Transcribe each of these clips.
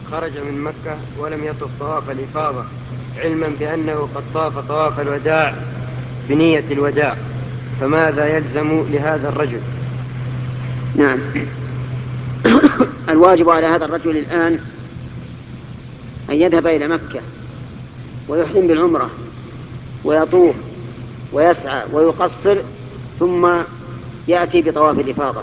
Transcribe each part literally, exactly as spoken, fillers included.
خرج من مكة ولم يطف طواف الإفاضة علما بأنه قد طاف طواف الوداع بنية الوداع، فماذا يلزم لهذا الرجل؟ نعم. الواجب على هذا الرجل الآن أن يذهب إلى مكة ويحرم بالعمرة ويطوف ويسعى ويقصر، ثم يأتي بطواف الإفاضة.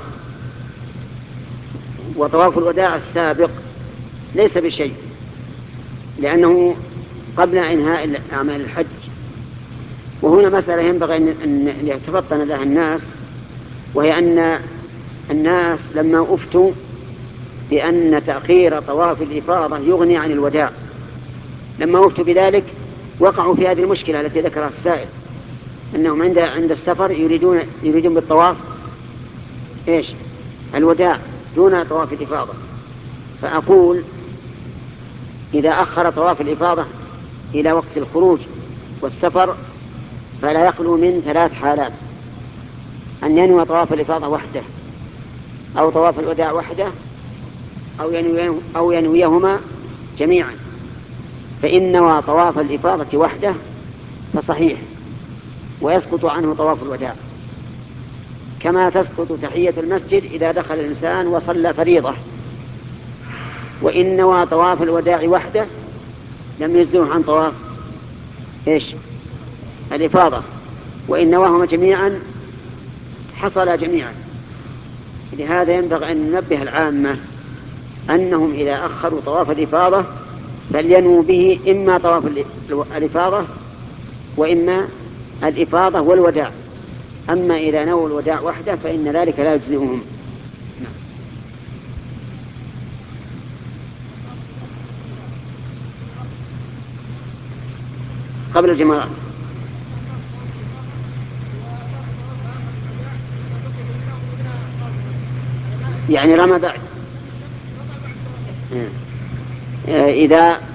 وطواف الوداع السابق ليس بشيء، لأنه قبل إنهاء أعمال الحج. وهنا مسألة ينبغي أن يتفطن لها الناس، وهي أن الناس لما أفتوا بأن تأخير طواف الإفاضة يغني عن الوداع، لما أفتوا بذلك وقعوا في هذه المشكلة التي ذكرها السائل، أنهم عند عند السفر يريدون يريدون بالطواف إيش؟ الوداع دون طواف الإفاضة. فأقول إذا أخر طواف الإفاضة إلى وقت الخروج والسفر فلا يخلو من ثلاث حالات: أن ينوي طواف الإفاضة وحده، أو طواف الوداع وحده، أو ينويه أو ينويهما جميعا. فإن نوى طواف الإفاضة وحده فصحيح، ويسقط عنه طواف الوداع، كما تسقط تحية المسجد إذا دخل الإنسان وصلى فريضة. وإن نوى طواف الوداع وحده لم يجزه عن طواف إيش؟ الإفاضة. وإن نواهما جميعا حصل جميعا. لهذا ينبغي أن ننبه العامة أنهم إذا أخروا طواف الإفاضة فلينوا به إما طواف الإفاضة وإما الإفاضة والوداع. أما إذا نووا الوداع وحده فإن ذلك لا يجزئهم. قبل الجمرات يعني رمى بعد. إذا